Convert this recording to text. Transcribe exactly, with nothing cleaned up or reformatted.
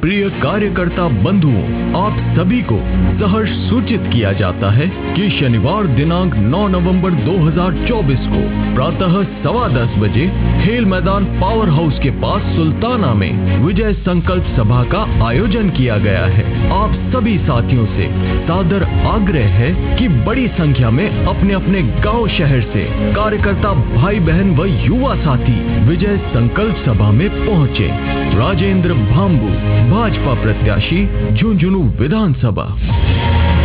प्रिय कार्यकर्ता बंधुओं, आप सभी को सहर्ष सूचित किया जाता है कि शनिवार दिनांक नौ नवंबर दो हज़ार चौबीस को प्रातः सवा दस बजे खेल मैदान पावर हाउस के पास सुल्ताना में विजय संकल्प सभा का आयोजन किया गया है। आप सभी साथियों से सादर आग्रह है कि बड़ी संख्या में अपने अपने गांव शहर से कार्यकर्ता भाई बहन व युवा साथी विजय संकल्प सभा में पहुंचे। राजेंद्र भांबू, भाजपा प्रत्याशी, झुंझुनू विधानसभा।